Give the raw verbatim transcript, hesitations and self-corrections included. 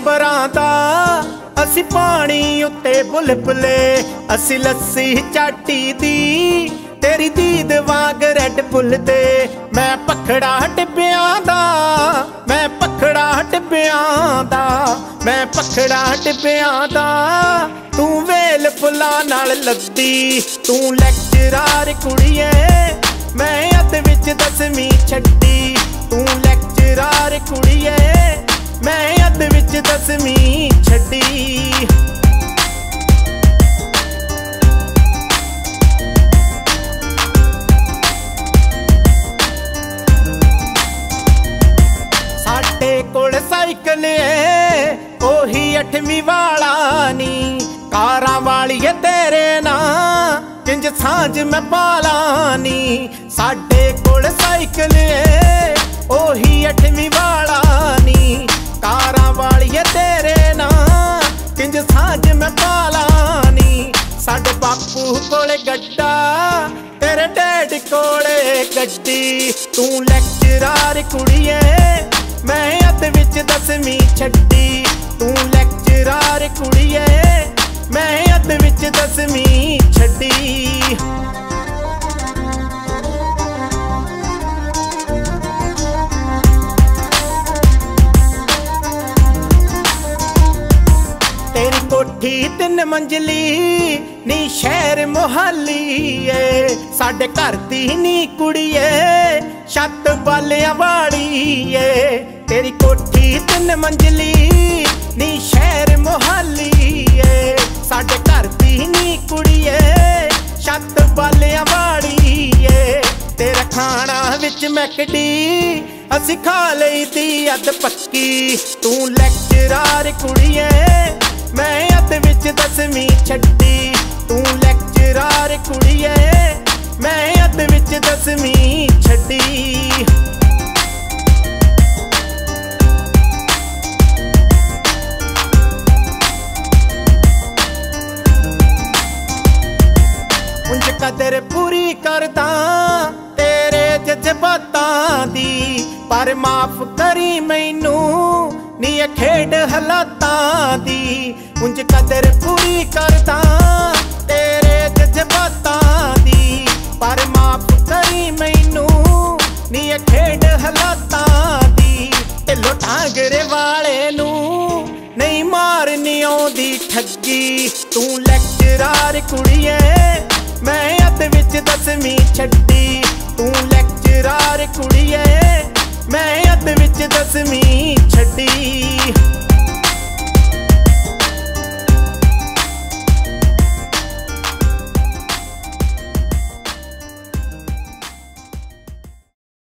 अंबरां दा असी पानी उत्ते बुलबुले, असी लस्सी चाटी दी तेरी दीद वांग रेड बुल दे। मैं पखड़ा टिब्बियां दा, मैं पखड़ा टिब्बियां दा, मैं पखड़ा टिब्बियां दा। तू वेल फुल्लां नाल लद्दी, तू लैक्चरार कुड़िए, मैं अद विच दसवीं छड्डी। तू लैक्चरार कुड़िए, मैं अद विच दसवीं छड्डी। साडे कोल साइकल है ओही अठवीं वाला नी, कारां वाली है तेरे ना किंज सांझ मैं पाला नी। साडे कोल साइकल है ओही अठवीं वाला नी, कारां वाली है तेरे ना किंज सांझ मैं पाला नी। साडे बापू कोले गड्डा, तेरे डैडी कोले गड्डी। तू लैक्चरार कुड़िए, मैं अद विच दसवीं छड्डी। तू लैक्चरार कुड़िए, मैं अद विच दसवीं छड्डी। तेरी कोठी तिन मंजिली नी शहर मोहाली है, साडे घर दी नी कुड़िए छत बालियां वाली है। तेरी कोठी तिन मंजिली नी शहर मोहाली है, साडे घर दी नी कुड़िए छत बालियां वाली है। तेरा खाना विच मैकडी असी खा लई दी अद पक्की। तू लैक्चरार कुड़िए, मैं अद विच दसवीं छड्डी। तू लैक्चरार कुड़िए, मैं अद विच दसवीं छड्डी। उंज कदर पूरी करदा तेरे जज्बातां दी, पर माफ करी मैनू नी खेड हालातां दी। उंज कदर पूरी करदा तेरे जज्बातां दी, पर माफ करी मैनू नी खेड हालातां दी। ढिल्लो टांगरे वाले नू नहीं मारनी आउंदी ठगी। तू लैक्चरार कुड़िए, मैं अद विच दसवीं छड्डी। तू लैक्चरार कुड़िए, मैं अद विच दसवीं छड्डी।